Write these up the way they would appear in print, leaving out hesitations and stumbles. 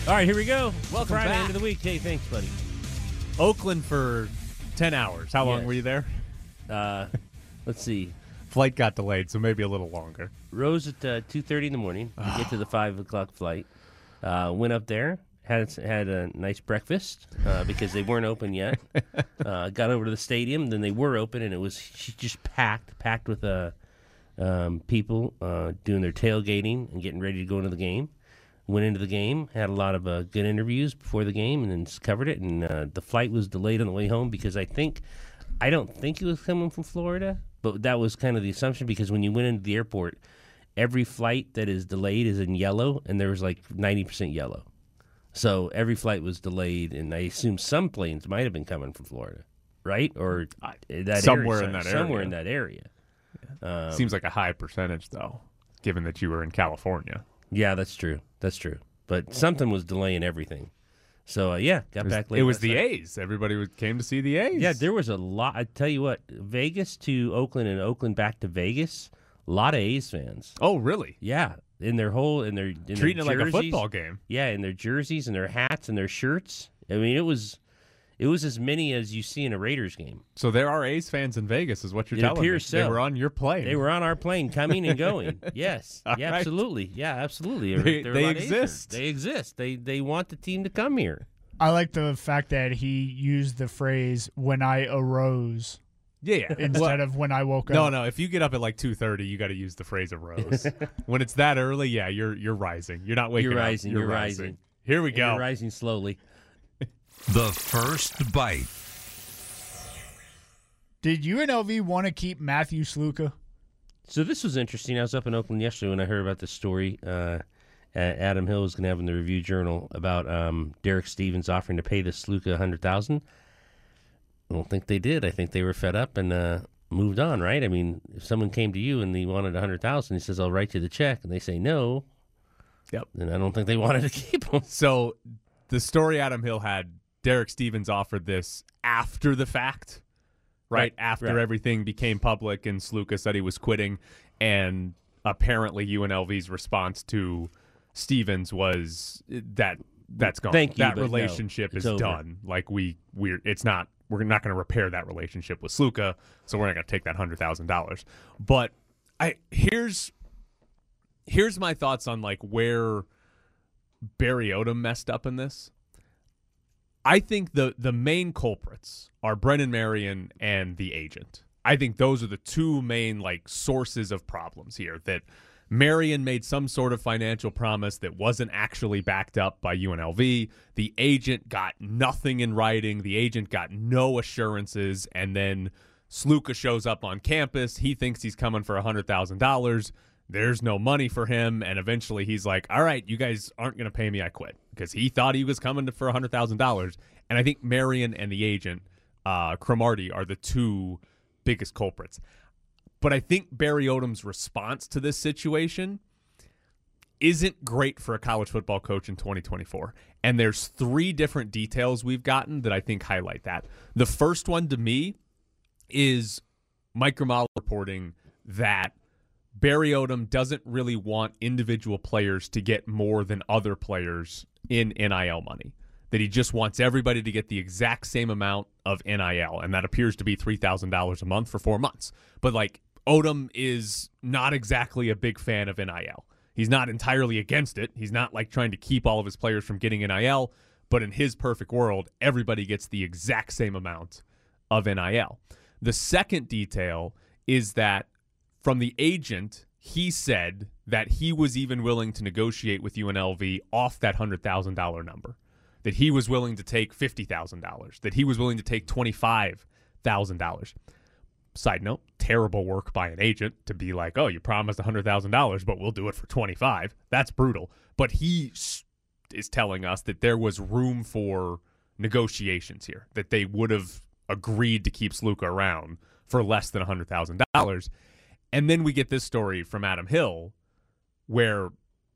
All right, here we go. Welcome Friday back. end of the week. Hey, thanks, buddy. Oakland for 10 hours. How long Yes. were you there? Let's see. Flight got delayed, so maybe a little longer. Rose at 2:30 in the morning. We get to the 5 o'clock flight. Went up there. Had a nice breakfast because they weren't open yet. Got over to the stadium. Then they were open, and it was just packed with people doing their tailgating and getting ready to go into the game. Went into the game, had a lot of good interviews before the game, and then just covered it. And the flight was delayed on the way home because I don't think it was coming from Florida, but that was kind of the assumption because when you went into the airport, every flight that is delayed is in yellow, and there was like 90% yellow. So every flight was delayed, and I assume some planes might have been coming from Florida, right? Or that Somewhere area, in that somewhere area. in that area. Seems like a high percentage, though, given that you were in California. Yeah, that's true. That's true. But something was delaying everything. So, got back late. It was last the night. A's. Everybody came to see the A's. Yeah, there was a lot. I tell you what, Vegas to Oakland and Oakland back to Vegas, a lot of A's fans. Oh, really? Yeah, in their Treating it like a jerseys. football game. Yeah, in their jerseys and their hats and their shirts. I mean, it was as many as you see in a Raiders game. So there are A's fans in Vegas, is what you're It telling me. appears so. They were on your plane. They were on our plane, coming and going. Yes, All yeah, right. absolutely, yeah, absolutely. They There are a lot of A's fans. exist. They exist. They want the team to come here. I like the fact that he used the phrase "when I arose" Yeah. instead of "when I woke No, up." no. If you get up at like 2:30, you got to use the phrase arose. When it's that early, yeah, you're rising. You're not waking You're up. rising. You're rising. Here we And go. You're rising slowly. The First Bite. Did UNLV want to keep Matthew Sluka? So this was interesting. I was up in Oakland yesterday when I heard about this story. Adam Hill was going to have in the Review Journal about Derek Stevens offering to pay the Sluka $100,000. I don't think they did. I think they were fed up and moved on. Right? I mean, if someone came to you and they wanted $100,000, he says, "I'll write you the check," and they say no. Yep. Then I don't think they wanted to keep him. So the story Adam Hill had, Derek Stevens offered this after the fact, right? After right. everything became public and Sluka said he was quitting, and apparently UNLV's response to Stevens was that's gone. Thank you, that but no, relationship it's is over. done. Like we're not going to repair that relationship with Sluka, so we're not going to take that $100,000. But here's my thoughts on like where Barry Odom messed up in this. I think the main culprits are Brennan Marion and the agent. I think those are the two main like sources of problems here. That Marion made some sort of financial promise that wasn't actually backed up by UNLV. The agent got nothing in writing. The agent got no assurances. And then Sluka shows up on campus. He thinks he's coming for $100,000. There's no money for him. And eventually he's like, all right, you guys aren't going to pay me. I quit. Because he thought he was coming for $100,000. And I think Marion and the agent, Cromartie, are the two biggest culprits. But I think Barry Odom's response to this situation isn't great for a college football coach in 2024. And there's three different details we've gotten that I think highlight that. The first one to me is Mike Grimala reporting that Barry Odom doesn't really want individual players to get more than other players in NIL money. That he just wants everybody to get the exact same amount of NIL, and that appears to be $3,000 a month for 4 months. But like Odom is not exactly a big fan of NIL. He's not entirely against it. He's not like trying to keep all of his players from getting NIL, but in his perfect world, everybody gets the exact same amount of NIL. The second detail is that from the agent, he said that he was even willing to negotiate with UNLV off that $100,000 number. That he was willing to take $50,000, that he was willing to take $25,000. Side note, terrible work by an agent to be like, oh, you promised $100,000, but we'll do it for $25,000. That's brutal. But he is telling us that there was room for negotiations here, that they would have agreed to keep Sluka around for less than $100,000. And then we get this story from Adam Hill where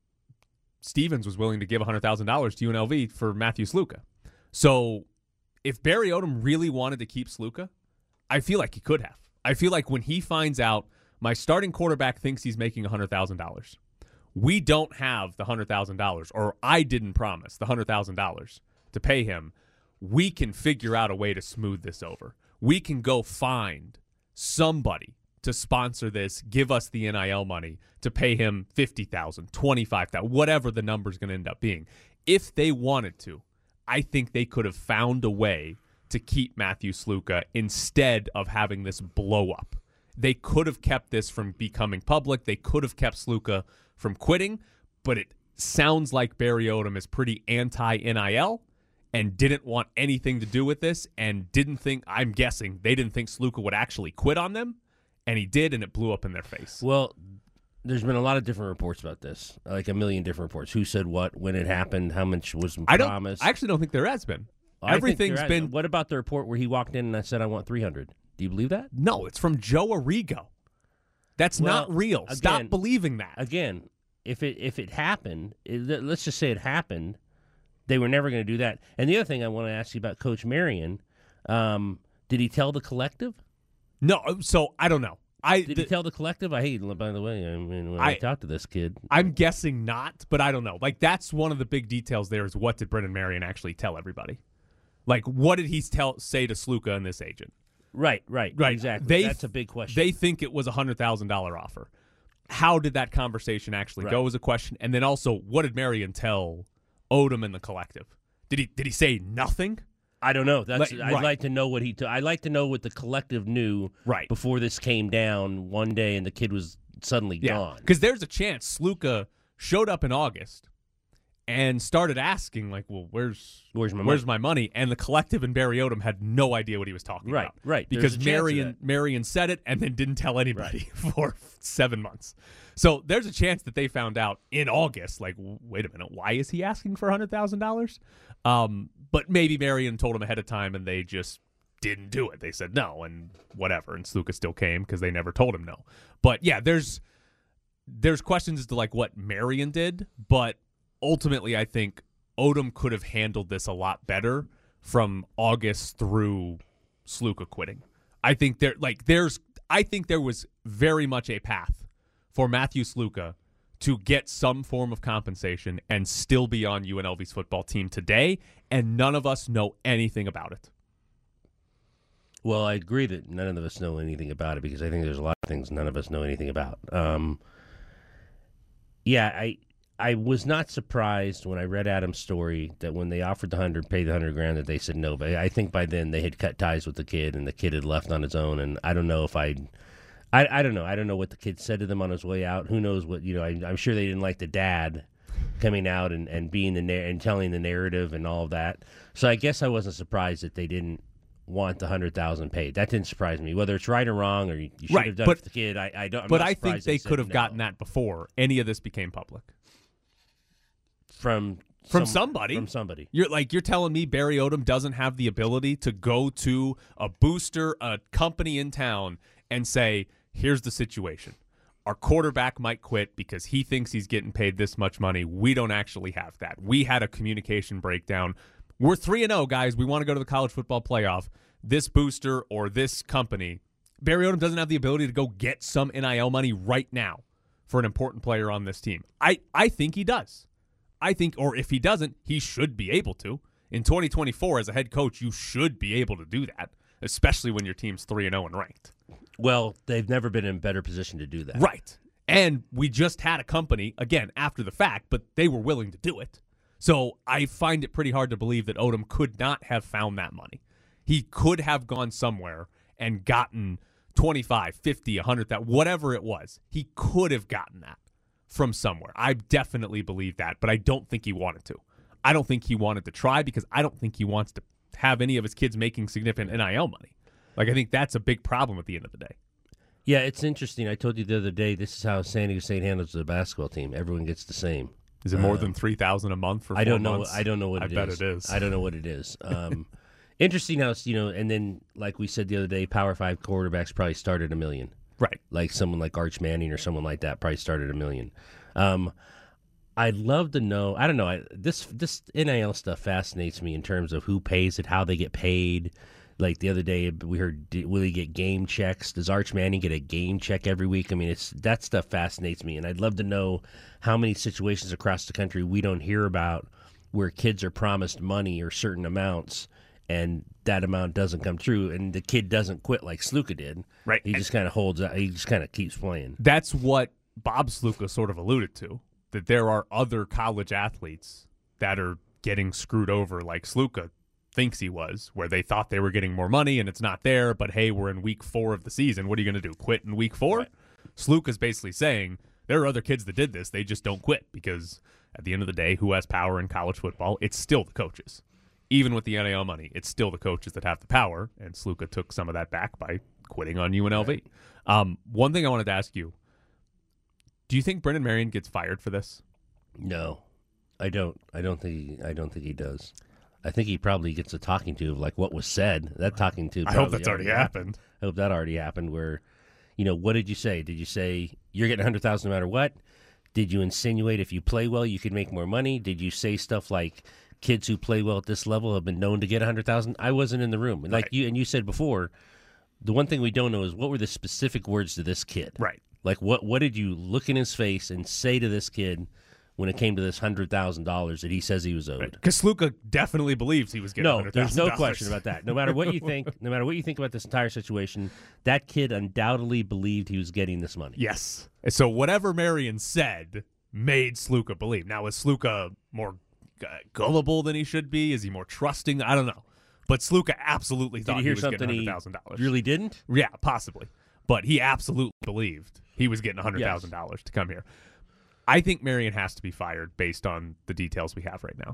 Stevens was willing to give $100,000 to UNLV for Matthew Sluka. So if Barry Odom really wanted to keep Sluka, I feel like he could have. I feel like when he finds out my starting quarterback thinks he's making $100,000, we don't have the $100,000, or I didn't promise the $100,000 to pay him, we can figure out a way to smooth this over. We can go find somebody to sponsor this, give us the NIL money to pay him $50,000, $25,000, whatever the number's going to end up being. If they wanted to, I think they could have found a way to keep Matthew Sluka instead of having this blow up. They could have kept this from becoming public. They could have kept Sluka from quitting, but it sounds like Barry Odom is pretty anti-NIL and didn't want anything to do with this and didn't think, I'm guessing, they didn't think Sluka would actually quit on them, and he did, and it blew up in their face. Well, there's been a lot of different reports about this, like a million different reports. Who said what, when it happened, how much was promised. I actually don't think there has been. I think Everything's there been. has. What about the report where he walked in and I said, I want 300? Do you believe that? No, it's from Joe Arrigo. That's not real. Again, Stop believing that. Again, if it happened, let's just say it happened, they were never going to do that. And the other thing I want to ask you about Coach Marion, did he tell the collective? No, so I don't know. Did he tell the collective? By the way, I mean, when I talked to this kid. I'm guessing not, but I don't know. Like, that's one of the big details there is what did Brendan Marion actually tell everybody? Like, what did he say to Sluka and this agent? Right, exactly. That's a big question. They think it was a $100,000 offer. How did that conversation actually go is a question. And then also, what did Marion tell Odom and the collective? Did he say nothing? I don't know. I'd like to know what I'd like to know what the collective knew before this came down one day and the kid was suddenly gone. Because there's a chance Sluka showed up in August and started asking, like, well, where's my money? And the collective and Barry Odom had no idea what he was talking about. Right. Because Marion said it and then didn't tell anybody for 7 months. So there's a chance that they found out in August, like, wait a minute, why is he asking for $100,000? But maybe Marion told him ahead of time and they just didn't do it. They said no and whatever. And Sluka still came because they never told him no. But yeah, there's questions as to like what Marion did, but ultimately, I think Odom could have handled this a lot better from August through Sluka quitting. I think there was very much a path for Matthew Sluka to get some form of compensation and still be on UNLV's football team today, and none of us know anything about it. Well, I agree that none of us know anything about it because I think there's a lot of things none of us know anything about. I was not surprised when I read Adam's story that when they offered the pay the $100,000 that they said no. But I think by then they had cut ties with the kid and the kid had left on his own. And I don't know if I don't know. I don't know what the kid said to them on his way out. Who knows what, I'm sure they didn't like the dad coming out and being and telling the narrative and all of that. So I guess I wasn't surprised that they didn't want the $100,000 paid. That didn't surprise me. Whether it's right or wrong, or you should have done it for the kid, I don't. But I think they could have gotten that before any of this became public. From somebody. You're telling me Barry Odom doesn't have the ability to go to a booster, a company in town, and say, here's the situation. Our quarterback might quit because he thinks he's getting paid this much money. We don't actually have that. We had a communication breakdown. We're 3-0, guys. We want to go to the college football playoff. This booster or this company, Barry Odom doesn't have the ability to go get some NIL money right now for an important player on this team. I think he does. I think, or if he doesn't, he should be able to. In 2024, as a head coach, you should be able to do that, especially when your team's 3-0 and ranked. Well, they've never been in a better position to do that. Right. And we just had a company, again, after the fact, but they were willing to do it. So I find it pretty hard to believe that Odom could not have found that money. He could have gone somewhere and gotten 25, 50, 100, whatever it was. He could have gotten that from somewhere. I definitely believe that, but I don't think he wanted to. I don't think he wanted to try because I don't think he wants to have any of his kids making significant NIL money. Like, I think that's a big problem at the end of the day. Yeah, it's interesting. I told you the other day, this is how San Diego State handles the basketball team. Everyone gets the same. Is it more than $3,000 a month for 4 months? I don't know what it is. I bet it is. I don't know what it is. Interesting how, and then, like we said the other day, Power 5 quarterbacks probably started $1 million. Right. Like someone like Arch Manning or someone like that probably started $1 million. I'd love to know. I don't know. This NIL stuff fascinates me in terms of who pays it, how they get paid. Like the other day, we heard, will he get game checks? Does Arch Manning get a game check every week? I mean, that stuff fascinates me, and I'd love to know how many situations across the country we don't hear about where kids are promised money or certain amounts, and that amount doesn't come true, and the kid doesn't quit like Sluka did. Right. He just kind of holds out. He just kind of keeps playing. That's what Bob Sluka sort of alluded to, that there are other college athletes that are getting screwed over like Sluka thinks he was, where they thought they were getting more money and it's not there, but hey, we're in week 4 of the season. What are you going to do, quit in week 4? Right. Sluka's basically saying there are other kids that did this. They just don't quit because at the end of the day, who has power in college football? It's still the coaches. Even with the NIL money, it's still the coaches that have the power, and Sluka took some of that back by quitting on UNLV. Right. One thing I wanted to ask you, do you think Brennan Marion gets fired for this? No, I don't. I don't think he does. I think he probably gets a talking to of like what was said. That talking to. I hope that's already happened. I hope that already happened. Where, what did you say? Did you say you're getting $100,000 no matter what? Did you insinuate if you play well you could make more money? Did you say stuff like kids who play well at this level have been known to get $100,000? I wasn't in the room, like right. you said before. The one thing we don't know is what were the specific words to this kid. Right. Like what did you look in his face and say to this kid when it came to this $100,000 that he says he was owed? Because Sluka definitely believes he was getting $100,000. No, there's no question about that. No matter what you think, about this entire situation, that kid undoubtedly believed he was getting this money. Yes. So whatever Marion said made Sluka believe. Now, is Sluka more gullible than he should be? Is he more trusting? I don't know. But Sluka absolutely thought he was getting $100,000. Really didn't? Yeah, possibly. But he absolutely believed he was getting $100,000 to come here. I think Marion has to be fired based on the details we have right now.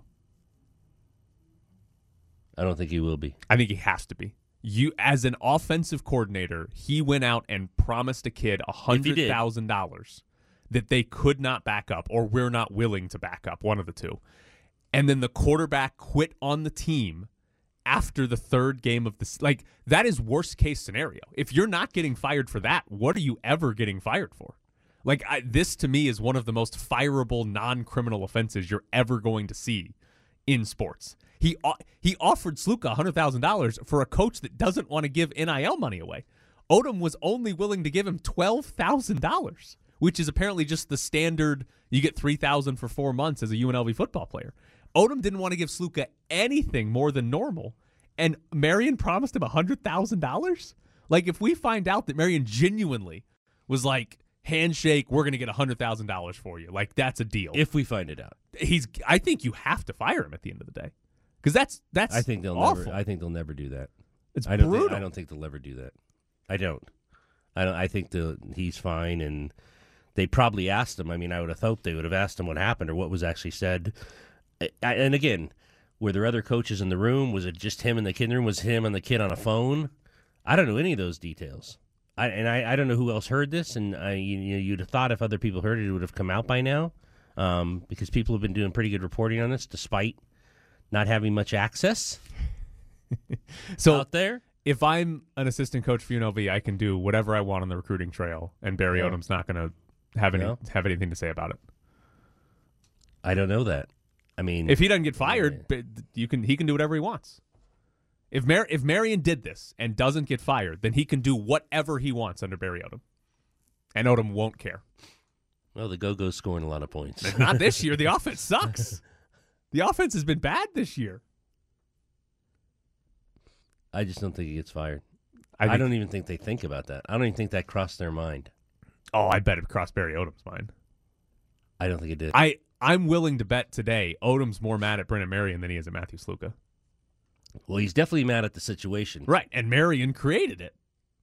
I don't think he will be. I think he has to be. You, as an offensive coordinator, he went out and promised a kid $100,000 that they could not back up, or we're not willing to back up, one of the two. And then the quarterback quit on the team after the third game of the like, that is worst case scenario. If you're not getting fired for that, what are you ever getting fired for? Like, this to me is one of the most fireable non-criminal offenses you're ever going to see in sports. He offered Sluka $100,000 for a coach that doesn't want to give NIL money away. Odom was only willing to give him $12,000, which is apparently just the standard. You get $3,000 for 4 months as a UNLV football player. Odom didn't want to give Sluka anything more than normal, and Marion promised him $100,000? Like, if we find out that Marion genuinely was like, handshake, we're going to get $100,000 for you, like, that's a deal. If we find it out. I think you have to fire him at the end of the day. Because that's I think they'll awful. never. I think they'll never do that. It's I brutal. I don't think they'll ever do that. I don't. I think he's fine, and they probably asked him. I mean, I would have hoped they would have asked him what happened or what was actually said. And again, were there other coaches in the room? Was it just him and the kid in the room? Was him and the kid on a phone? I don't know any of those details. I don't know who else heard this. And you'd have thought if other people heard it, it would have come out by now, because people have been doing pretty good reporting on this, despite not having much access. So out there, if I'm an assistant coach for UNLV, I can do whatever I want on the recruiting trail, and Barry Odom's not going to have anything to say about it. I don't know that. I mean, if he doesn't get fired, he can do whatever he wants. If Marion did this and doesn't get fired, then he can do whatever he wants under Barry Odom, and Odom won't care. Well, the Go-Go's scoring a lot of points. Not this year. The offense sucks. The offense has been bad this year. I just don't think he gets fired. I don't even think they think about that. I don't even think that crossed their mind. Oh, I bet it crossed Barry Odom's mind. I don't think it did. I'm willing to bet today Odom's more mad at Brennan Marion than he is at Matthew Sluka. Well, he's definitely mad at the situation. Right, and Marion created it.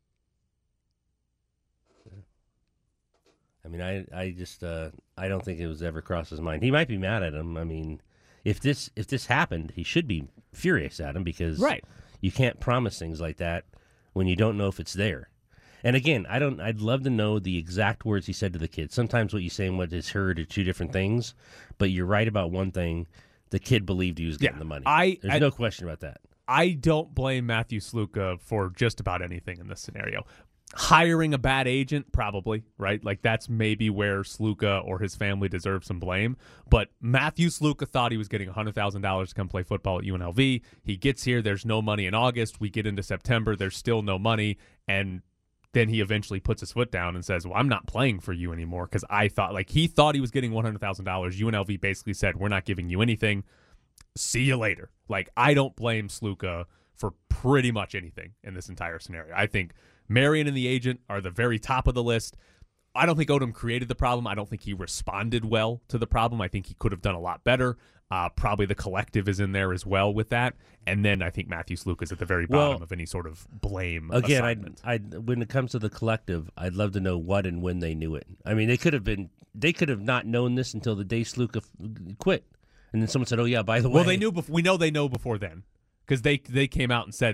I mean, I just I don't think it was ever crossed his mind. He might be mad at him. I mean, if this happened, he should be furious at him, because you can't promise things like that when you don't know if it's there. And again, I'd love to know the exact words he said to the kid. Sometimes what you say and what is heard are two different things, but you're right about one thing. The kid believed he was getting the money. There's no question about that. I don't blame Matthew Sluka for just about anything in this scenario. Hiring a bad agent, probably, right? Like, that's maybe where Sluka or his family deserve some blame. But Matthew Sluka thought he was getting $100,000 to come play football at UNLV. He gets here. There's no money in August. We get into September. There's still no money. And then he eventually puts his foot down and says, well, I'm not playing for you anymore because I thought, like, he thought he was getting $100,000. UNLV basically said, we're not giving you anything. See you later. Like, I don't blame Sluka for pretty much anything in this entire scenario. I think Marion and the agent are the very top of the list. I don't think Odom created the problem. I don't think he responded well to the problem. I think he could have done a lot better. Probably the collective is in there as well with that. And then I think Matthew Sluka is at the very bottom of any sort of blame assignment. When it comes to the collective, I'd love to know what and when they knew it. I mean, they could have not known this until the day Sluka quit. And then someone said, oh, yeah, by the way. Well, they knew. We know they know before then because they came out and said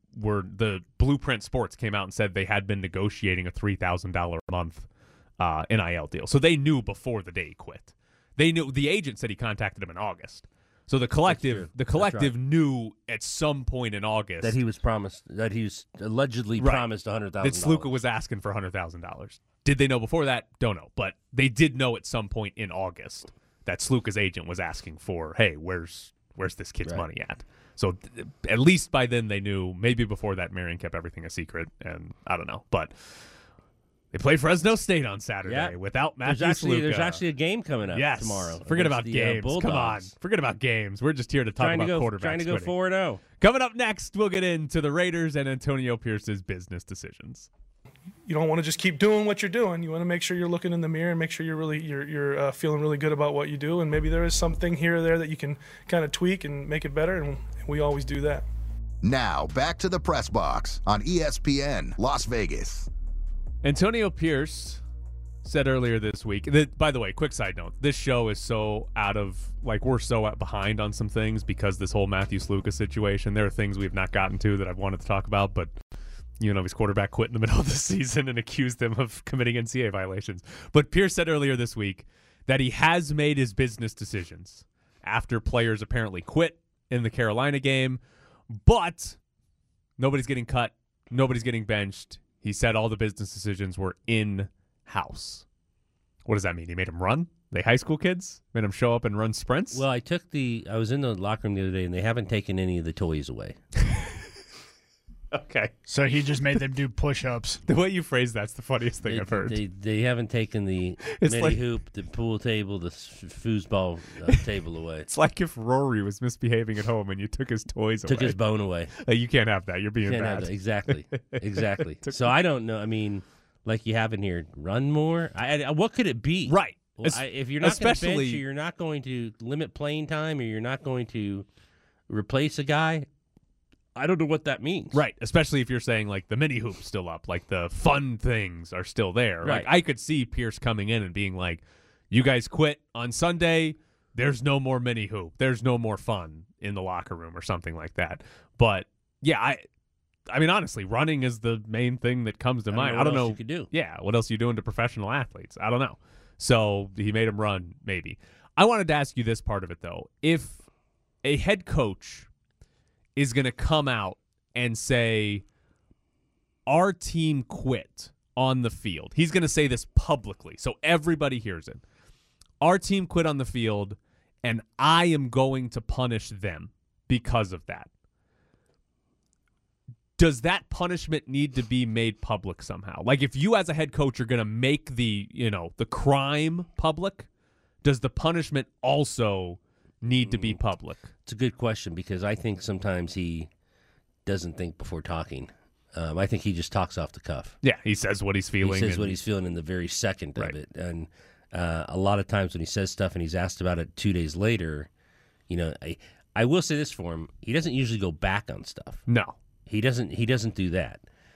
the Blueprint Sports came out and said they had been negotiating a $3,000 a month NIL deal. So they knew before the day he quit. They knew. The agent said he contacted him in August. So the collective knew at some point in August that he was allegedly promised $100,000. That Sluka was asking for $100,000. Did they know before that? Don't know. But they did know at some point in August that Sluka's agent was asking for, hey, where's this kid's money at? So at least by then they knew. Maybe before that, Marion kept everything a secret, and I don't know. But they play Fresno State on Saturday without Matthew Sluka. There's actually a game coming up tomorrow. Forget about games. Come on. Forget about games. We're just here to talk about quarterbacks. Trying to go 4-0. Coming up next, we'll get into the Raiders and Antonio Pierce's business decisions. You don't want to just keep doing what you're doing. You want to make sure you're looking in the mirror and make sure you're feeling really good about what you do. And maybe there is something here or there that you can kind of tweak and make it better. And we always do that. Now back to the Press Box on ESPN Las Vegas. Antonio Pierce said earlier this week by the way, quick side note, this show is so we're so behind on some things because this whole Matthew Sluka situation. There are things we've not gotten to that I've wanted to talk about, but his quarterback quit in the middle of the season and accused him of committing NCAA violations. But Pierce said earlier this week that he has made his business decisions after players apparently quit in the Carolina game, but nobody's getting cut, nobody's getting benched. He said all the business decisions were in-house. What does that mean? He made them run? They high school kids? Made them show up and run sprints? Well, I was in the locker room the other day, and they haven't taken any of the toys away. Okay. So he just made them do push-ups. The way you phrase that's the funniest thing I've heard. They haven't taken the mini hoop, the pool table, the foosball table away. It's like if Rory was misbehaving at home and you took his toys away. Took his bone away. You can't have that. You're being bad. Exactly. So I don't know. I mean, like you have in here, run more. What could it be? Right. Well, if you're not going to bench, or you're not going to limit playing time, or you're not going to replace a guy, I don't know what that means. Right, especially if you're saying, like, the mini hoop's still up, like, the fun things are still there. Right. Like, I could see Pierce coming in and being like, you guys quit on Sunday, there's no more mini hoop, there's no more fun in the locker room or something like that. But, yeah, I mean, honestly, running is the main thing that comes to mind. I don't know. What else you could do. Yeah, what else are you doing to professional athletes? I don't know. So he made him run, maybe. I wanted to ask you this part of it, though. If a head coach is going to come out and say, our team quit on the field. He's going to say this publicly, so everybody hears it. Our team quit on the field, and I am going to punish them because of that. Does that punishment need to be made public somehow? Like, if you as a head coach are going to make the crime public, does the punishment also need to be public? It's a good question because I think sometimes he doesn't think before talking. I think he just talks off the cuff. Yeah, he says what he's feeling. He says what he's feeling in the very second of it. And a lot of times when he says stuff and he's asked about it 2 days later, I will say this for him. He doesn't usually go back on stuff. No. He doesn't do that.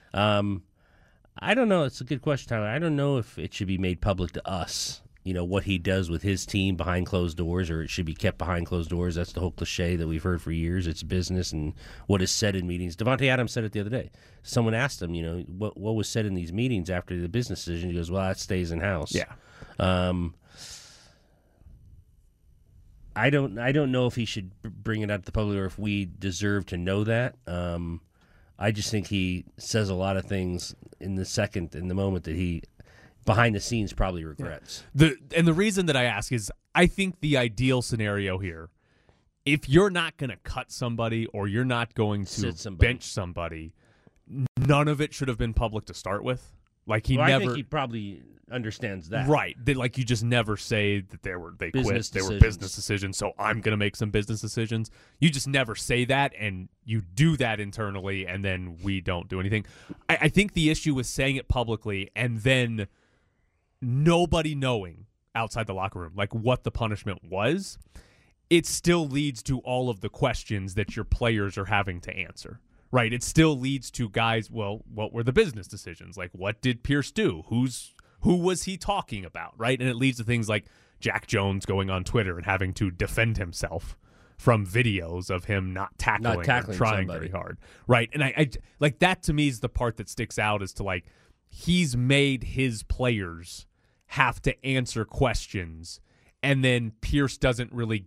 I don't know. It's a good question, Tyler. I don't know if it should be made public to us, what he does with his team behind closed doors, or it should be kept behind closed doors. That's the whole cliche that we've heard for years. It's business and what is said in meetings. Devontae Adams said it the other day. Someone asked him, what was said in these meetings after the business decision. He goes, well, that stays in-house. Yeah. I don't know if he should bring it out to the public or if we deserve to know that. I just think he says a lot of things in the moment that he, behind the scenes, probably regrets. The reason that I ask is I think the ideal scenario here, if you're not going to cut somebody or you're not going to bench somebody, none of it should have been public to start with. Like I think he probably understands that. Right. You just never say that they business quit. They were decisions. business decisions, so I'm going to make some business decisions. You just never say that, and you do that internally, and then we don't do anything. I think the issue with saying it publicly and then nobody knowing outside the locker room, like what the punishment was, it still leads to all of the questions that your players are having to answer. Right. It still leads to guys, well, what were the business decisions? Like, what did Pierce do? Who was he talking about? Right. And it leads to things like Jack Jones going on Twitter and having to defend himself from videos of him not tackling or trying very hard. Right. And I like that to me is the part that sticks out as to like he's made his players have to answer questions, and then Pierce doesn't really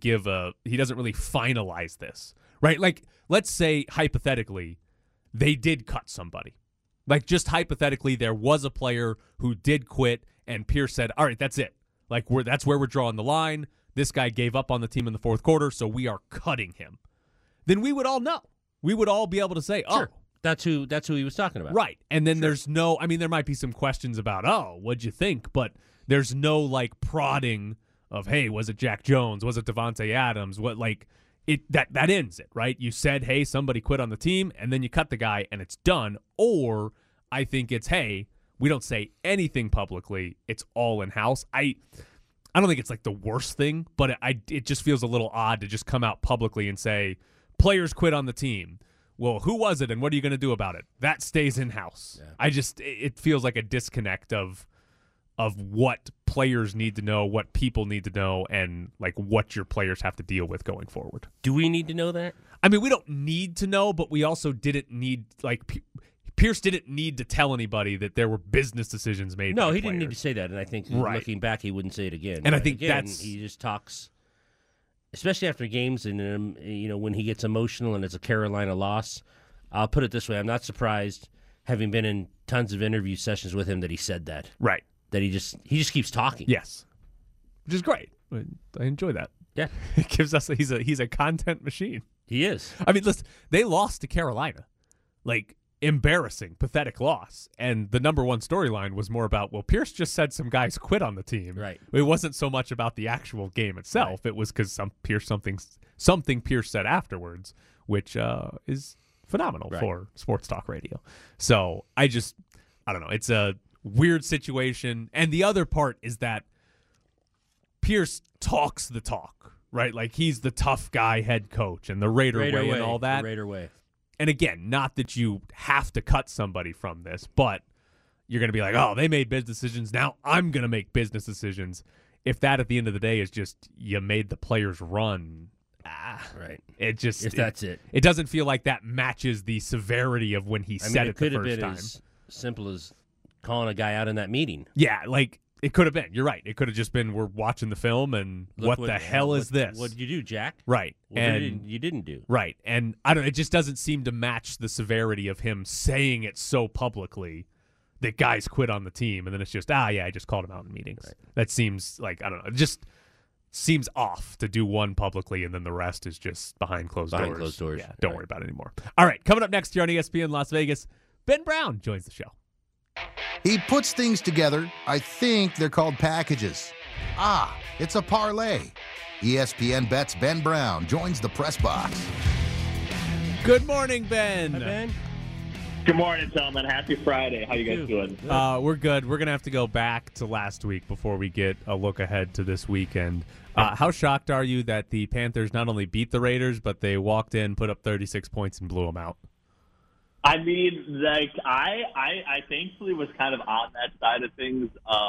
finalize this. Right? Like, let's say, hypothetically, they did cut somebody. Like, just hypothetically, there was a player who did quit, and Pierce said, all right, that's it. Like, that's where we're drawing the line. This guy gave up on the team in the fourth quarter, so we are cutting him. Then we would all know. We would all be able to say, sure. That's who he was talking about. Right. And then there's no, I mean, there might be some questions about, what'd you think? But there's no, like, prodding of, hey, was it Jack Jones? Was it Devontae Adams? What, like... That ends it, right? You said, hey, somebody quit on the team, and then you cut the guy, and it's done. Or I think it's, hey, we don't say anything publicly. It's all in-house. I don't think it's like the worst thing, but it just feels a little odd to just come out publicly and say, players quit on the team. Well, who was it, and what are you going to do about it? That stays in-house. Yeah. It feels like a disconnect of what players need to know, what people need to know, and like what your players have to deal with going forward. Do we need to know that? I mean, we don't need to know, but we also didn't need, like, Pierce didn't need to tell anybody that there were business decisions made. No, he players. didn't need to say that, and I think looking back, he wouldn't say it again. And I think he just talks, especially after games, and when he gets emotional and it's a Carolina loss. I'll put it this way: I'm not surprised, having been in tons of interview sessions with him, that he said that. Right. That he just keeps talking. Yes, which is great. I enjoy that. Yeah, it gives us he's a content machine. He is. I mean, listen, they lost to Carolina, like embarrassing, pathetic loss, and the number one storyline was more about, well, Pierce just said some guys quit on the team. Right. It wasn't so much about the actual game itself. Right. It was because something Pierce said afterwards, which is phenomenal for sports talk radio. So I don't know. It's a weird situation. And the other part is that Pierce talks the talk, right? Like, he's the tough guy head coach and the Raider way and all that. The Raider way. And again, not that you have to cut somebody from this, but you're going to be like, oh, they made business decisions. Now I'm going to make business decisions. If that at the end of the day is just you made the players run, right. That's it. It doesn't feel like that matches the severity of when he said it the first time. It could have been as simple as calling a guy out in that meeting. Yeah, like, it could have been. You're right. It could have just been, we're watching the film and what the hell is this? What did you do, Jack? Right. And you didn't do. Right. And it just doesn't seem to match the severity of him saying it so publicly that guys quit on the team, and then it's just, I just called him out in meetings. Right. That seems like, I don't know, it just seems off to do one publicly and then the rest is just behind closed doors. Yeah, don't worry about it anymore. All right, coming up next here on ESPN Las Vegas, Ben Brown joins the show. He puts things together. I think they're called packages. It's a parlay. ESPN Bet's Ben Brown joins the press box. Good morning, Ben. Hi, Ben. Good morning, gentlemen. Happy Friday. How you guys doing? We're good. We're going to have to go back to last week before we get a look ahead to this weekend. How shocked are you that the Panthers not only beat the Raiders, but they walked in, put up 36 points, and blew them out? I mean, like, I thankfully was kind of on that side of things.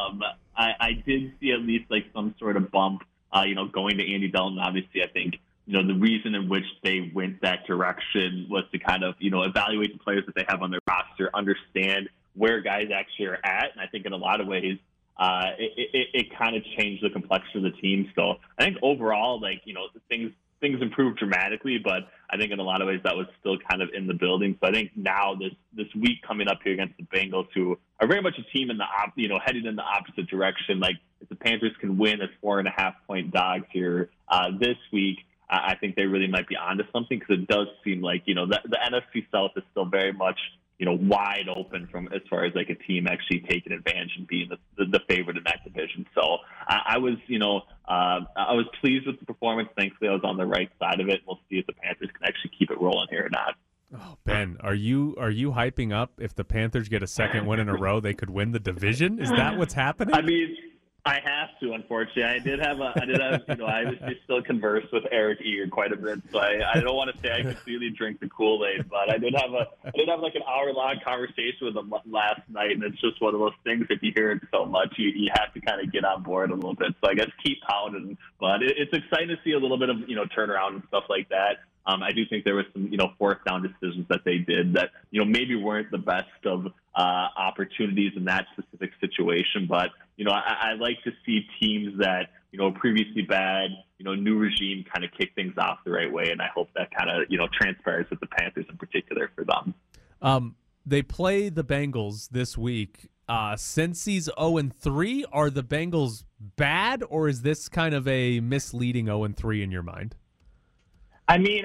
I did see at least, like, some sort of bump, going to Andy Dalton. Obviously, I think, the reason in which they went that direction was to kind of, evaluate the players that they have on their roster, understand where guys actually are at. And I think in a lot of ways, it kind of changed the complexion of the team. So I think overall, like, things things improved dramatically, but I think in a lot of ways that was still kind of in the building. So I think now this week coming up here against the Bengals, who are very much a team in the headed in the opposite direction. Like if the Panthers can win as 4.5-point dogs here this week, I think they really might be onto something, because it does seem like the NFC South is still very much wide open from as far as like a team actually taking advantage and being the favorite in that division. So I was pleased with the performance. Thankfully, I was on the right side of it. We'll see if the Panthers can actually keep it rolling here or not. Oh, Ben, are you hyping up if the Panthers get a second win in a row, they could win the division? Is that what's happening? I mean, I have to, unfortunately. I obviously still converse with Eric Eager quite a bit, so I don't want to say I completely drink the Kool-Aid, but I did have like an hour-long conversation with him last night, and it's just one of those things, if you hear it so much, you have to kind of get on board a little bit. So I guess keep pounding, but it's exciting to see a little bit of, turnaround and stuff like that. I do think there was some, fourth down decisions that they did that, maybe weren't the best of opportunities in that specific situation. But, I like to see teams that, previously bad, new regime kind of kick things off the right way. And I hope that kind of, transpires with the Panthers in particular for them. They play the Bengals this week. Since he's 0-3, are the Bengals bad, or is this kind of a misleading 0-3 in your mind? I mean,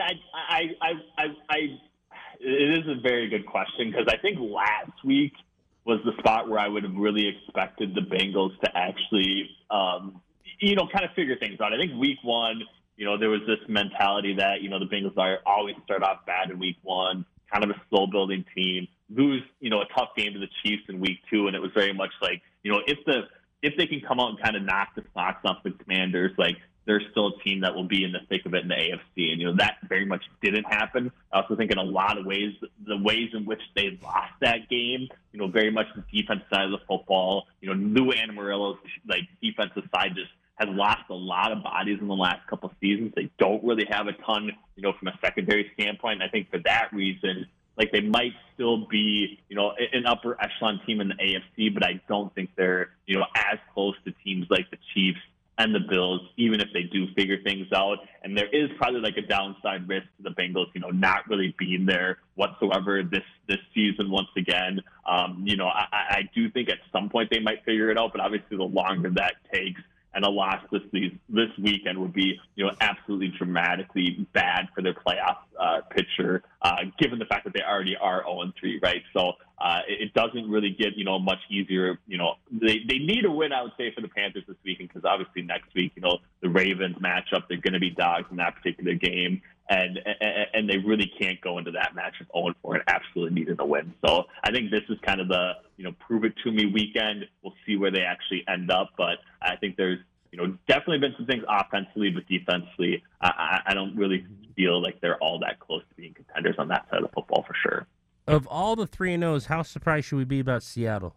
it is a very good question, because I think last week was the spot where I would have really expected the Bengals to actually, kind of figure things out. I think week one, there was this mentality that, the Bengals always start off bad in week one, kind of a slow building team, lose, a tough game to the Chiefs in week two. And it was very much like, if they can come out and kind of knock the socks off the Commanders, like, they're still a team that will be in the thick of it in the AFC. And, that very much didn't happen. I also think in a lot of ways, the ways in which they lost that game, very much the defensive side of the football, Lou Anamorillo's defensive side just has lost a lot of bodies in the last couple of seasons. They don't really have a ton, from a secondary standpoint. And I think for that reason, they might still be, an upper echelon team in the AFC, but I don't think they're, as close to teams like the Chiefs and the Bills, even if they do figure things out. And there is probably a downside risk to the Bengals, not really being there whatsoever this season once again. I do think at some point they might figure it out, but obviously the longer that takes, and a loss this weekend would be, absolutely dramatically bad for their playoff picture, given the fact that they already are 0-3, right? So it doesn't really get, much easier. They need a win, I would say, for the Panthers this weekend, because obviously next week, the Ravens matchup, they're going to be dogs in that particular game. And they really can't go into that matchup 0-4 and absolutely needing a win. So I think this is kind of the, prove it to me weekend. We'll see where they actually end up. But I think there's, definitely been some things offensively, but defensively, I don't really feel like they're all that close to being contenders on that side of the football for sure. Of all the 3-0s, how surprised should we be about Seattle?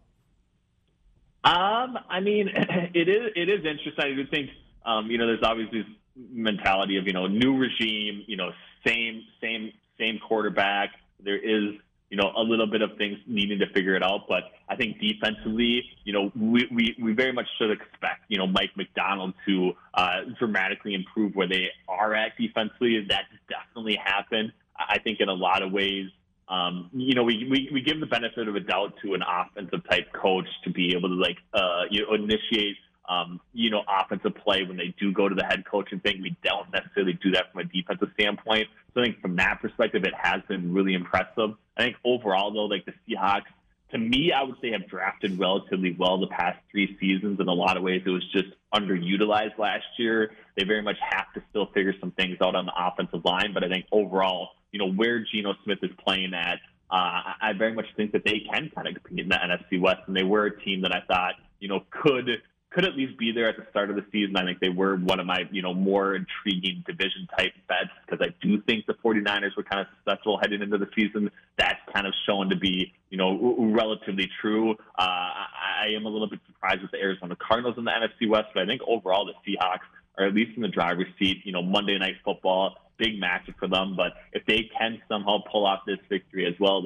I mean, it is interesting. I do think, there's obviously this mentality of, new regime, same quarterback. There is, a little bit of things needing to figure it out. But I think defensively, we very much should expect, Mike McDonald to dramatically improve where they are at defensively. That definitely happened. I think in a lot of ways, we give the benefit of a doubt to an offensive type coach to be able to initiate offensive play when they do go to the head coaching thing. We don't necessarily do that from a defensive standpoint. So I think from that perspective, it has been really impressive. I think overall, though, the Seahawks, to me, I would say have drafted relatively well the past 3 seasons. In a lot of ways, it was just underutilized last year. They very much have to still figure some things out on the offensive line. But I think overall, where Geno Smith is playing at, I very much think that they can kind of compete in the NFC West. And they were a team that I thought, could at least be there at the start of the season. I think they were one of my, more intriguing division type bets, because I do think the 49ers were kind of successful heading into the season. That's kind of shown to be, relatively true. I am a little bit surprised with the Arizona Cardinals in the NFC West, but I think overall the Seahawks are at least in the driver's seat. Monday Night Football, big matchup for them. But if they can somehow pull off this victory as well,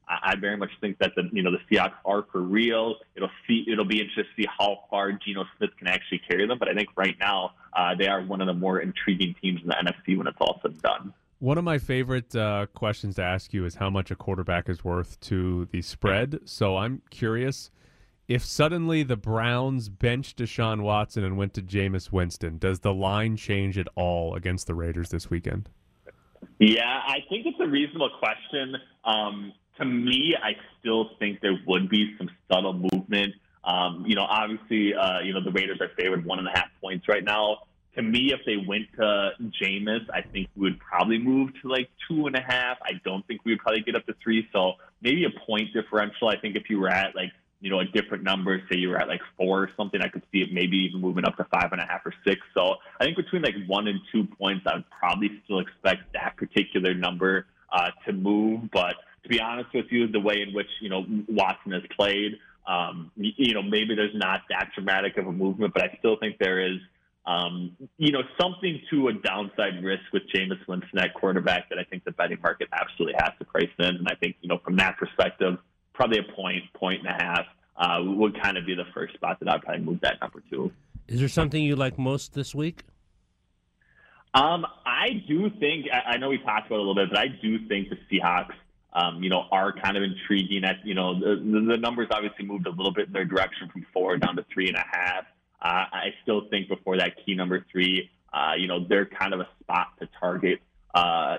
I very much think that the Seahawks are for real. It'll be interesting to see how far Geno Smith can actually carry them. But I think right now they are one of the more intriguing teams in the NFC when it's all said and done. One of my favorite questions to ask you is how much a quarterback is worth to the spread. So I'm curious, if suddenly the Browns benched Deshaun Watson and went to Jameis Winston, does the line change at all against the Raiders this weekend? Yeah, I think it's a reasonable question. To me, I still think there would be some subtle movement. Obviously, the Raiders are favored 1.5 points right now. To me, if they went to Jameis, I think we would probably move to like 2.5. I don't think we would probably get up to 3. So maybe a point differential. I think if you were at like, a different number, say you were at like 4 or something, I could see it maybe even moving up to 5.5 or 6. So I think between like 1 and 2 points, I would probably still expect that particular number to move. But to be honest with you, the way in which, Watson has played, maybe there's not that dramatic of a movement, but I still think there is, something to a downside risk with Jameis Winston at quarterback that I think the betting market absolutely has to price in. And I think, from that perspective, probably a point and a half would kind of be the first spot that I'd probably move that number to. Is there something you like most this week? I do think, I know we talked about it a little bit, but I do think the Seahawks, are kind of intriguing at, the numbers obviously moved a little bit in their direction from 4 down to 3.5. I still think before that key number 3, they're kind of a spot to target, a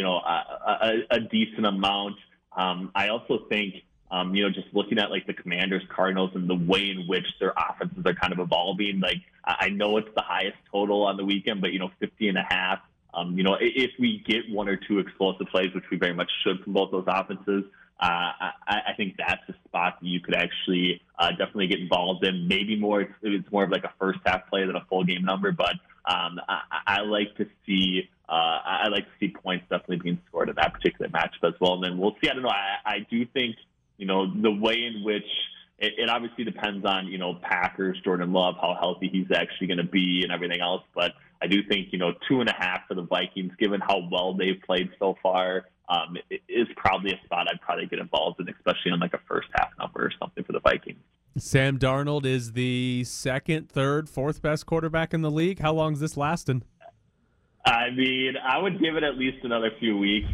decent amount. I also think, just looking at like the Commanders, Cardinals, and the way in which their offenses are kind of evolving. Like I know it's the highest total on the weekend, but 50.5. If we get 1 or 2 explosive plays, which we very much should from both those offenses, I think that's a spot that you could actually definitely get involved in. Maybe it's more of like a first half play than a full game number, but I like to see points definitely being scored in that particular matchup as well. And then we'll see. I don't know. I do think the way in which it obviously depends on Packers, Jordan Love, how healthy he's actually going to be, and everything else. But I do think 2.5 for the Vikings, given how well they've played so far. Is probably a spot I'd probably get involved in, especially on like a first half number or something for the Vikings. Sam Darnold is the 2nd, 3rd, 4th best quarterback in the league. How long is this lasting? I mean, I would give it at least another few weeks.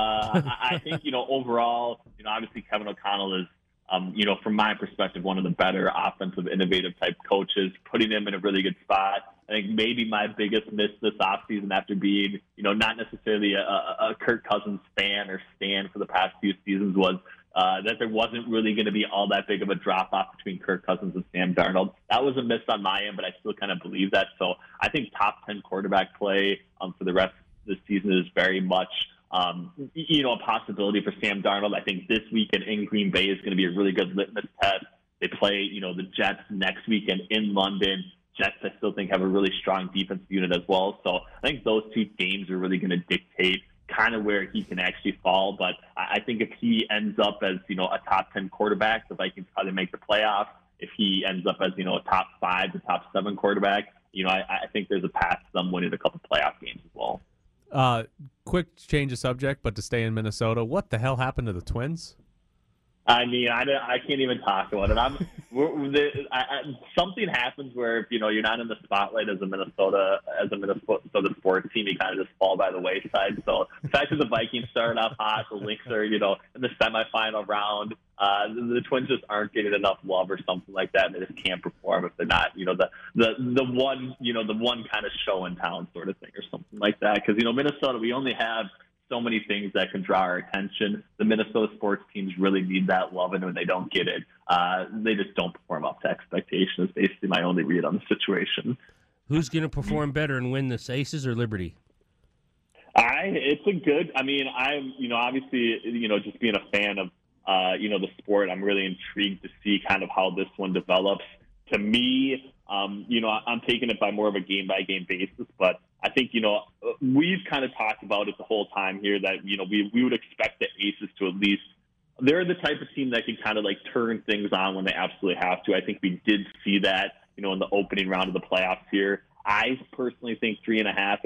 I think, overall, obviously Kevin O'Connell is, from my perspective, one of the better offensive, innovative type coaches, putting him in a really good spot. I think maybe my biggest miss this offseason after being, not necessarily a Kirk Cousins fan or stan for the past few seasons was that there wasn't really going to be all that big of a drop-off between Kirk Cousins and Sam Darnold. That was a miss on my end, but I still kind of believe that. So I think top 10 quarterback play for the rest of this season is very much a possibility for Sam Darnold. I think this weekend in Green Bay is going to be a really good litmus test. They play, the Jets next weekend in London. Jets, I still think, have a really strong defensive unit as well. So I think those 2 games are really going to dictate kind of where he can actually fall. But I think if he ends up as, a top 10 quarterback, the Vikings probably make the playoffs. If he ends up as, a top 5 to top 7 quarterback, I think there's a path to them winning a couple playoff games as well. Quick change of subject, but to stay in Minnesota, what the hell happened to the Twins? I mean, I can't even talk about it. Something happens where if you're not in the spotlight as a Minnesota sports team, you kind of just fall by the wayside. So the fact that the Vikings started off hot, the Lynx are in the semifinal round, the Twins just aren't getting enough love or something like that, and they just can't perform if they're not the one kind of show in town sort of thing or something like that. Because Minnesota, we only have so many things that can draw our attention. The Minnesota sports teams really need that love, and when they don't get it, they just don't perform up to expectations. Basically, my only read on the situation. Who's going to perform better and win this, Aces or Liberty? It's a good. I mean, I'm obviously just being a fan of the sport. I'm really intrigued to see kind of how this one develops. To me, I'm taking it by more of a game-by-game basis, but I think, we've kind of talked about it the whole time here that, we would expect the Aces to at least, they're the type of team that can kind of like turn things on when they absolutely have to. I think we did see that, in the opening round of the playoffs here. I personally think 3.5 is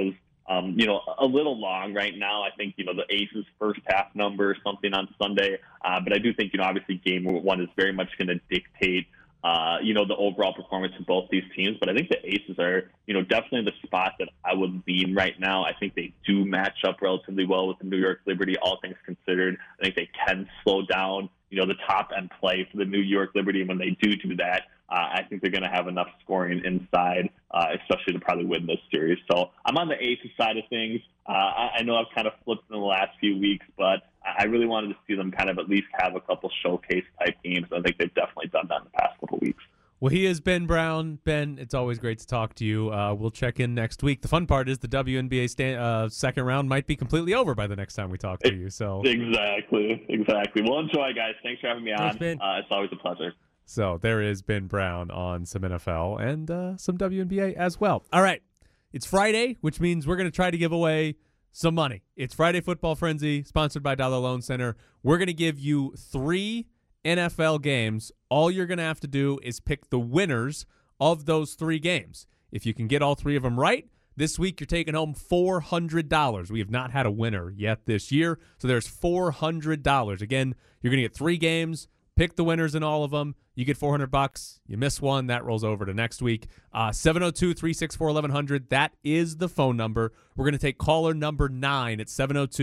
a little long right now. I think, the Aces first half number or something on Sunday. But I do think, obviously game one is very much going to dictate, the overall performance of both these teams. But I think the Aces are, definitely the spot that I would lean right now. I think they do match up relatively well with the New York Liberty, all things considered. I think they can slow down, the top end play for the New York Liberty. And when they do that, I think they're going to have enough scoring inside, especially to probably win this series. So I'm on the Aces side of things. I know I've kind of flipped in the last few weeks, but I really wanted to see them kind of at least have a couple showcase-type games. I think they've definitely done that in the past couple weeks. Well, he is Ben Brown. Ben, it's always great to talk to you. We'll check in next week. The fun part is the WNBA second round might be completely over by the next time we talk to you. So Exactly. Well, enjoy, guys. Thanks for having me on. Thanks, Ben. It's always a pleasure. So there is Ben Brown on some NFL and some WNBA as well. All right. It's Friday, which means we're going to try to give away some money. It's Friday Football Frenzy, sponsored by Dollar Loan Center. We're going to give you 3 NFL games. All you're going to have to do is pick the winners of those 3 games. If you can get all 3 of them right, this week you're taking home $400. We have not had a winner yet this year, so there's $400. Again, you're going to get 3 games. Pick the winners in all of them. You get $400. You miss one, that rolls over to next week. 702-364-1100. That is the phone number. We're going to take caller number 9 at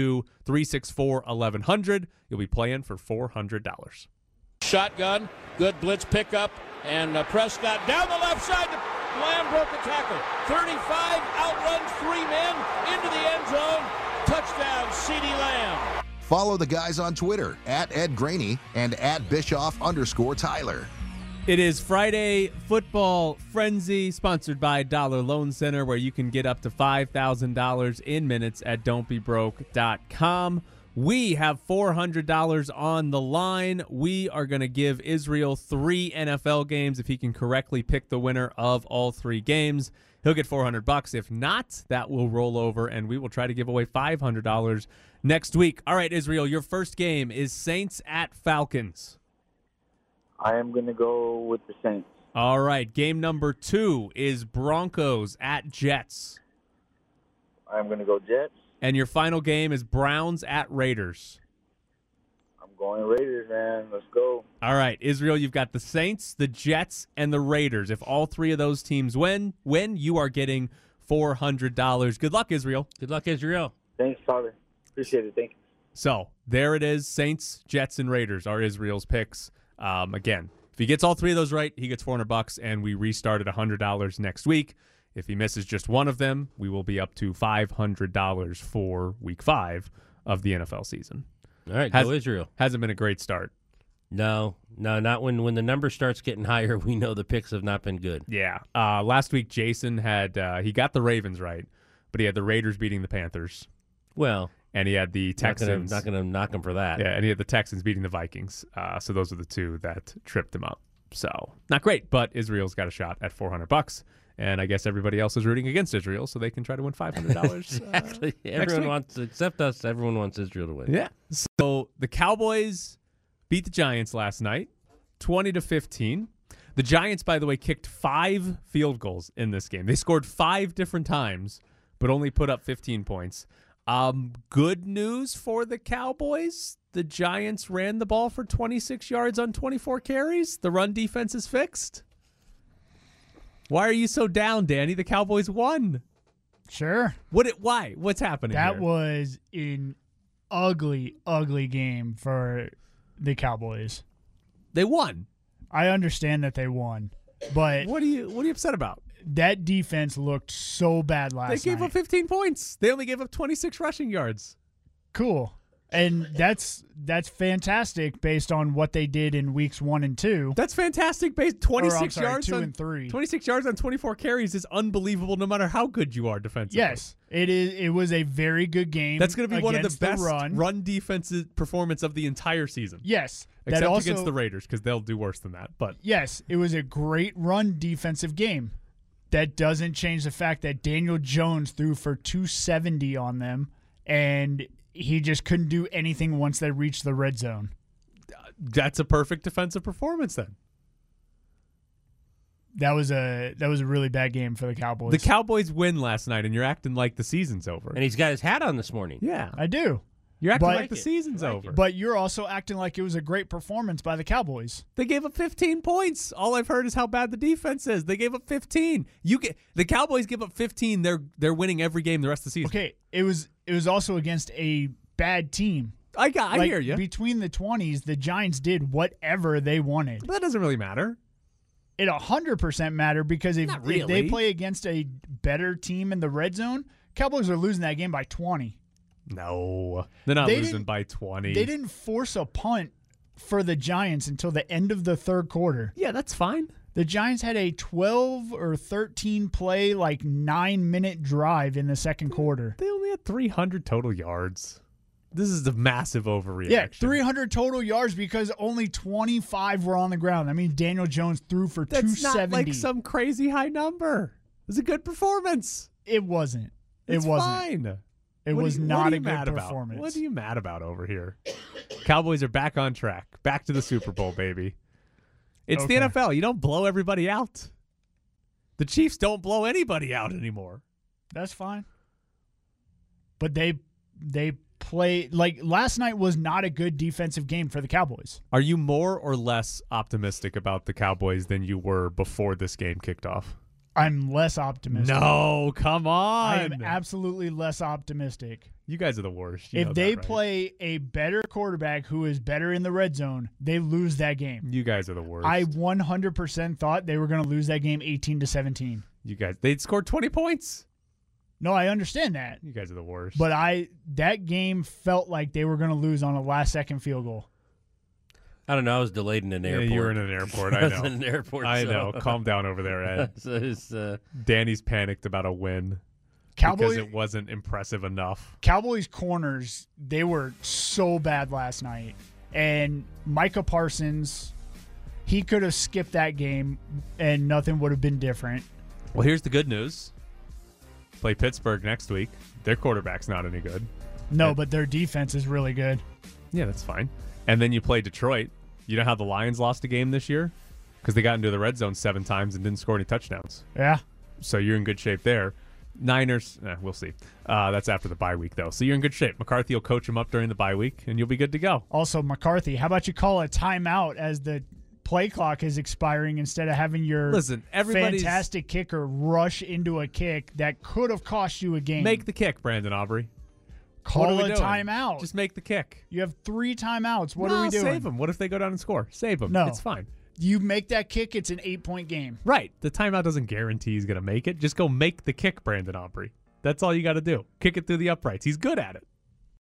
702-364-1100. You'll be playing for $400. Shotgun, good blitz pickup, and Prescott down the left side. Lamb broke the tackle. 35, outruns 3 men into the end zone. Touchdown, CeeDee Lamb. Follow the guys on Twitter at Ed Graney and at Bischoff_Tyler. It is Friday Football Frenzy, sponsored by Dollar Loan Center, where you can get up to $5,000 in minutes at don'tbebroke.com. We have $400 on the line. We are going to give Israel 3 NFL games. If he can correctly pick the winner of all 3 games, he'll get $400. If not, that will roll over, and we will try to give away $500 next week. All right, Israel, your first game is Saints at Falcons. I am going to go with the Saints. All right, game number 2 is Broncos at Jets. I'm going to go Jets. And your final game is Browns at Raiders. I'm going Raiders, man. Let's go. All right, Israel, you've got the Saints, the Jets, and the Raiders. If all 3 of those teams win, you are getting $400. Good luck, Israel. Good luck, Israel. Thanks, Tyler. Appreciate it. Thank you. So there it is. Saints, Jets, and Raiders are Israel's picks. Again, if he gets all 3 of those right, he gets $400, and we restart at $100 next week. If he misses just one of them, we will be up to $500 for week 5 of the NFL season. All right, go Israel. Hasn't been a great start. No, not when the number starts getting higher, we know the picks have not been good. Yeah. Last week, Jason had he got the Ravens right, but he had the Raiders beating the Panthers. Well, and he had the Texans. Not going to knock him for that. Yeah, and he had the Texans beating the Vikings. So those are the 2 that tripped him up. So not great, but Israel's got a shot at $400. And I guess everybody else is rooting against Israel, so they can try to win $500. Exactly. Everyone wants, except us, everyone wants Israel to win. Yeah. So the Cowboys beat the Giants last night, 20-15. The Giants, by the way, kicked 5 field goals in this game. They scored 5 different times, but only put up 15 points. Good news for the Cowboys. The Giants ran the ball for 26 yards on 24 carries. The run defense is fixed. Why are you so down, Danny? The Cowboys won. Sure. Why? What's happening That here? was an ugly, ugly game for the Cowboys. They won. I understand that they won, but what are you upset about? That defense looked so bad last night. They gave up 15 points. They only gave up 26 rushing yards. Cool. And that's fantastic based on what they did in weeks 1 and 2. That's fantastic based 26 yards 2 and 3. 26 yards on 24 carries is unbelievable no matter how good you are defensively. Yes, it is. It was a very good game. That's going to be one of the best run defensive performance of the entire season. Yes. Except against the Raiders because they'll do worse than that. But yes, it was a great run defensive game. That doesn't change the fact that Daniel Jones threw for 270 on them, and he just couldn't do anything once they reached the red zone. That's a perfect defensive performance then. That was a really bad game for the Cowboys. The Cowboys win last night, and you're acting like the season's over. And he's got his hat on this morning. Yeah. I do. You're acting But- like the season's over. But you're also acting like it was a great performance by the Cowboys. They gave up 15 points. All I've heard is how bad the defense is. They gave up 15. The Cowboys give up 15. They're winning every game the rest of the season. Okay, it was also against a bad team. I Like, hear you. Between the 20s, the Giants did whatever they wanted. But that doesn't really matter. It 100% mattered because if Not they really. play against a better team in the red zone, Cowboys are losing that game by 20. No. They're not They losing didn't- by 20. They didn't force a punt for the Giants until the end of the third quarter. Yeah, that's fine. The Giants had a 12 or 13 play, 9-minute drive in the second quarter. They only had 300 total yards. This is a massive overreaction. Yeah, 300 total yards because only 25 were on the ground. I mean, Daniel Jones threw for That's 270. not like some crazy high number. It was a good performance. It wasn't. It's it wasn't. fine. It What was are you- not what are a you good mad about? performance. What are you mad about over here? Cowboys are back on track. Back to the Super Bowl, baby. It's the Okay. NFL. You don't blow everybody out. The Chiefs don't blow anybody out anymore. That's fine. But they play last night was not a good defensive game for the Cowboys. Are you more or less optimistic about the Cowboys than you were before this game kicked off? I'm less optimistic. No, come on. I am absolutely less optimistic. You guys are the worst. You know If they that, right? play a better quarterback who is better in the red zone, they lose that game. You guys are the worst. I 100% thought they were going to lose that game 18-17. You guys, they'd scored 20 points. No, I understand that. You guys are the worst. But that game felt like they were going to lose on a last-second field goal. I don't know. I was delayed in an Yeah, airport. you were in an airport. I I was know. in an airport. I so- know. Calm down over there, Ed. So it's, Danny's panicked about a win Cowboys, because it wasn't impressive enough. Cowboys corners, they were so bad last night. And Micah Parsons, he could have skipped that game and nothing would have been different. Well, here's the good news. Play Pittsburgh next week. Their quarterback's not any good. No, but their defense is really good. Yeah, that's fine. And then you play Detroit. You know how the Lions lost a game this year? Because they got into the red zone 7 times and didn't score any touchdowns. Yeah. So you're in good shape there. Niners, we'll see. That's after the bye week, though. So you're in good shape. McCarthy will coach him up during the bye week, and you'll be good to go. Also, McCarthy, how about you call a timeout as the play clock is expiring instead of having your Listen, everybody's fantastic kicker rush into a kick that could have cost you a game. make the kick, Brandon Aubrey. Call What are we a doing? timeout. Just make the kick. You have 3 timeouts. What No, are we doing? Save them. What if they go down and score? Save them. No. It's fine. You make that kick, it's an 8-point game. Right. The timeout doesn't guarantee he's going to make it. Just go make the kick, Brandon Aubrey. That's all you got to do. Kick it through the uprights. He's good at it.